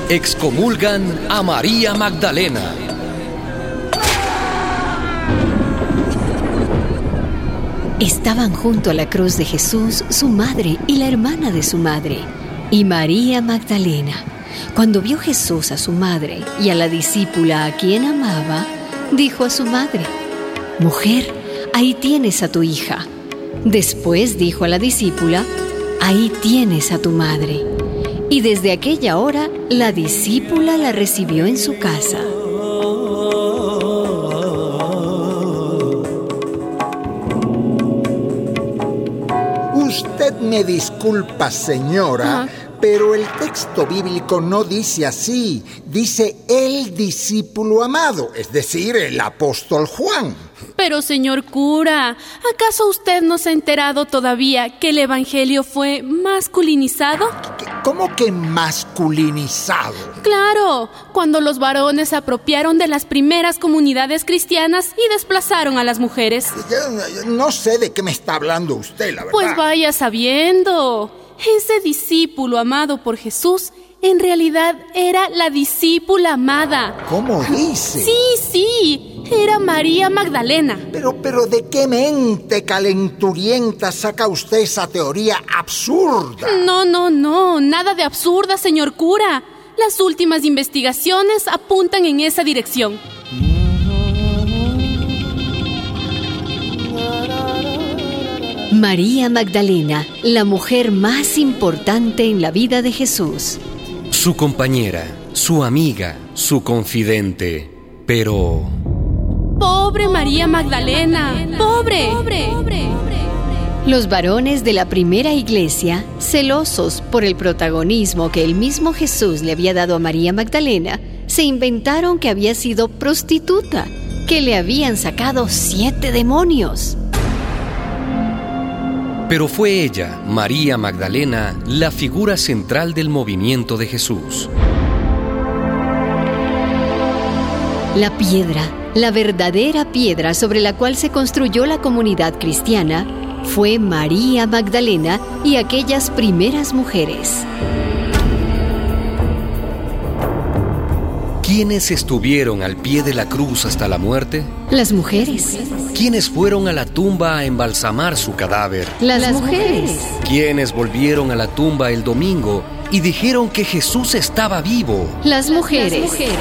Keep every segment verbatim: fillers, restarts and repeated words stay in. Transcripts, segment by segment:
Excomulgan a María Magdalena. Estaban junto a la cruz de Jesús su madre y la hermana de su madre, y María Magdalena. Cuando vio Jesús a su madre y a la discípula a quien amaba, dijo a su madre: «Mujer, ahí tienes a tu hija». Después dijo a la discípula: «Ahí tienes a tu madre». Y desde aquella hora, la discípula la recibió en su casa. Usted me disculpa, señora, ¿Ah? pero el texto bíblico no dice así. Dice el discípulo amado, es decir, el apóstol Juan. Pero, señor cura, ¿acaso usted no se ha enterado todavía que el evangelio fue masculinizado? ¿Cómo que masculinizado? Claro, cuando los varones se apropiaron de las primeras comunidades cristianas y desplazaron a las mujeres. No sé de qué me está hablando usted, la verdad. Pues vaya sabiendo. Ese discípulo amado por Jesús en realidad era la discípula amada. ¿Cómo dice? Sí, sí. Era María Magdalena. Pero, pero ¿de qué mente calenturienta saca usted esa teoría absurda? No, no, no, nada de absurda, señor cura. Las últimas investigaciones apuntan en esa dirección. María Magdalena, la mujer más importante en la vida de Jesús. Su compañera, su amiga, su confidente, pero... ¡Pobre María Magdalena! ¡Pobre! ¡Pobre! Los varones de la primera iglesia, celosos por el protagonismo que el mismo Jesús le había dado a María Magdalena, se inventaron que había sido prostituta, que le habían sacado siete demonios. Pero fue ella, María Magdalena, la figura central del movimiento de Jesús. La piedra, la verdadera piedra sobre la cual se construyó la comunidad cristiana, fue María Magdalena y aquellas primeras mujeres. ¿Quiénes estuvieron al pie de la cruz hasta la muerte? Las mujeres. ¿Quiénes fueron a la tumba a embalsamar su cadáver? Las, Las mujeres. ¿Quiénes volvieron a la tumba el domingo y dijeron que Jesús estaba vivo? Las mujeres. Las mujeres.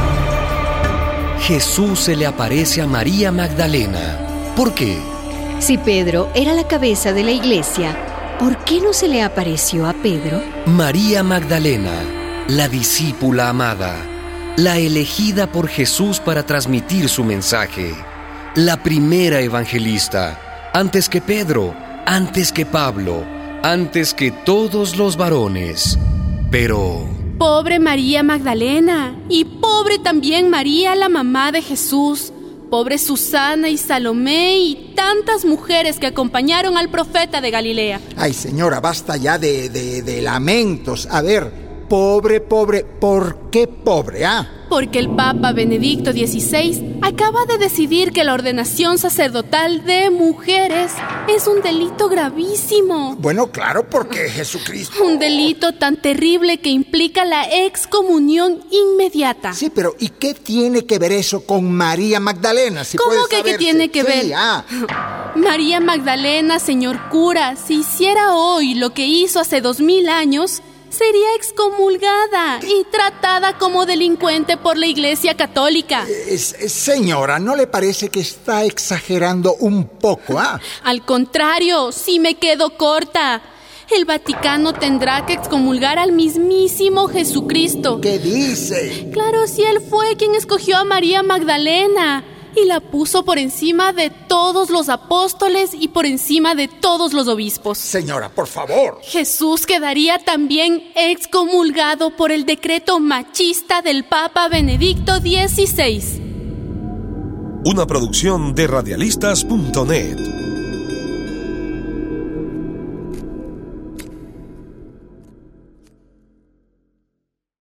Jesús se le aparece a María Magdalena. ¿Por qué? Si Pedro era la cabeza de la iglesia, ¿por qué no se le apareció a Pedro? María Magdalena, la discípula amada, la elegida por Jesús para transmitir su mensaje, la primera evangelista, antes que Pedro, antes que Pablo, antes que todos los varones. Pero... Pobre María Magdalena, y pobre también María, la mamá de Jesús. Pobre Susana y Salomé y tantas mujeres que acompañaron al profeta de Galilea. Ay, señora, basta ya de, de, de lamentos. A ver, pobre, pobre, ¿por qué pobre, ah? Porque el Papa Benedicto dieciséis acaba de decidir que la ordenación sacerdotal de mujeres es un delito gravísimo. Bueno, claro, porque Jesucristo... Un delito tan terrible que implica la excomunión inmediata. Sí, pero ¿y qué tiene que ver eso con María Magdalena? Si ¿Cómo que qué tiene que sí, ver? Ah. María Magdalena, señor cura, si hiciera hoy lo que hizo hace dos mil años... sería excomulgada y tratada como delincuente por la Iglesia Católica. Es, es, señora, ¿no le parece que está exagerando un poco, ah? Al contrario, sí me quedo corta. El Vaticano tendrá que excomulgar al mismísimo Jesucristo. ¿Qué dice? Claro, si él fue quien escogió a María Magdalena y la puso por encima de todos los apóstoles y por encima de todos los obispos. Señora, por favor. Jesús quedaría también excomulgado por el decreto machista del Papa Benedicto dieciséis. Una producción de radialistas punto net.